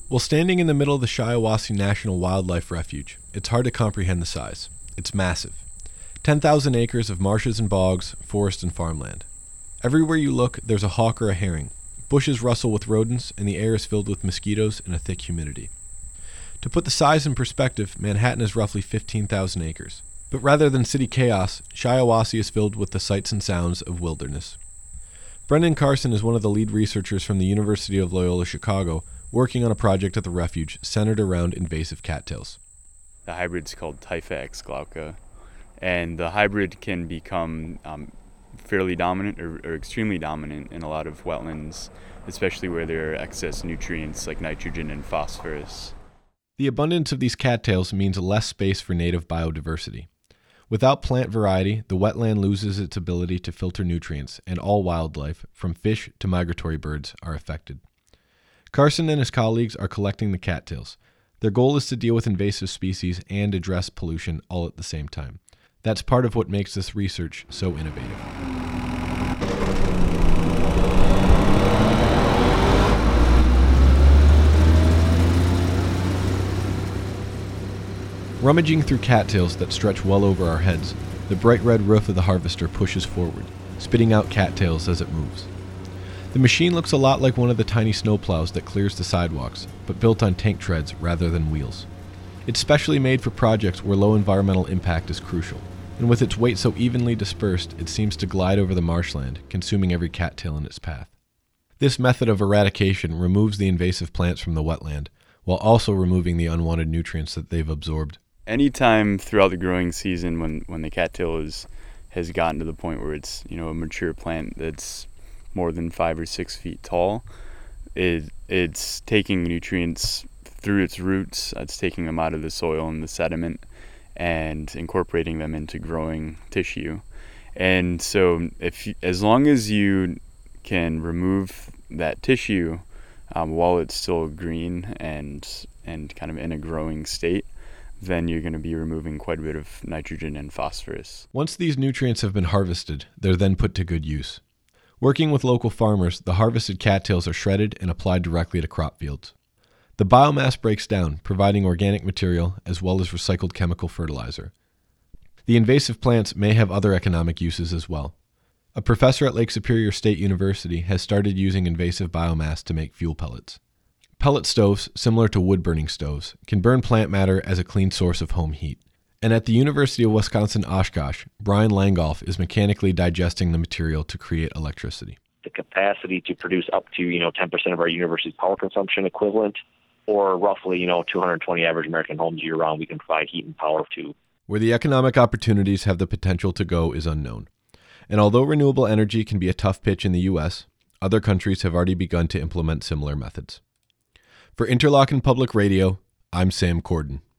While standing in the middle of the Shiawassee National Wildlife Refuge, it's hard to comprehend the size. It's massive. 10,000 acres of marshes and bogs, forest and farmland. Everywhere you look, there's a hawk or a herring. Bushes rustle with rodents, and the air is filled with mosquitoes and a thick humidity. To put the size in perspective, Manhattan is roughly 15,000 acres. But rather than city chaos, Shiawassee is filled with the sights and sounds of wilderness. Brendan Carson is one of the lead researchers from the University of Loyola Chicago, working on a project at the refuge centered around invasive cattails. The hybrid's called Typhax glauca, and the hybrid can become fairly dominant or extremely dominant in a lot of wetlands, especially where there are excess nutrients like nitrogen and phosphorus. The abundance of these cattails means less space for native biodiversity. Without plant variety, the wetland loses its ability to filter nutrients, and all wildlife, from fish to migratory birds, are affected. Carson and his colleagues are collecting the cattails. Their goal is to deal with invasive species and address pollution all at the same time. That's part of what makes this research so innovative. Rummaging through cattails that stretch well over our heads, the bright red roof of the harvester pushes forward, spitting out cattails as it moves. The machine looks a lot like one of the tiny snowplows that clears the sidewalks, but built on tank treads rather than wheels. It's specially made for projects where low environmental impact is crucial, and with its weight so evenly dispersed, it seems to glide over the marshland, consuming every cattail in its path. This method of eradication removes the invasive plants from the wetland, while also removing the unwanted nutrients that they've absorbed. Anytime throughout the growing season when the cattail has gotten to the point where it's a mature plant that's more than 5 or 6 feet tall, it's taking nutrients through its roots. It's taking them out of the soil and the sediment and incorporating them into growing tissue. And so as long as you can remove that tissue while it's still green and kind of in a growing state, then you're going to be removing quite a bit of nitrogen and phosphorus. Once these nutrients have been harvested, they're then put to good use. Working with local farmers, the harvested cattails are shredded and applied directly to crop fields. The biomass breaks down, providing organic material as well as recycled chemical fertilizer. The invasive plants may have other economic uses as well. A professor at Lake Superior State University has started using invasive biomass to make fuel pellets. Pellet stoves, similar to wood-burning stoves, can burn plant matter as a clean source of home heat. And at the University of Wisconsin-Oshkosh, Brian Langolf is mechanically digesting the material to create electricity. The capacity to produce up to 10% of our university's power consumption equivalent, or roughly 220 average American homes year-round we can provide heat and power to. Where the economic opportunities have the potential to go is unknown. And although renewable energy can be a tough pitch in the U.S., other countries have already begun to implement similar methods. For Interlochen Public Radio, I'm Sam Corden.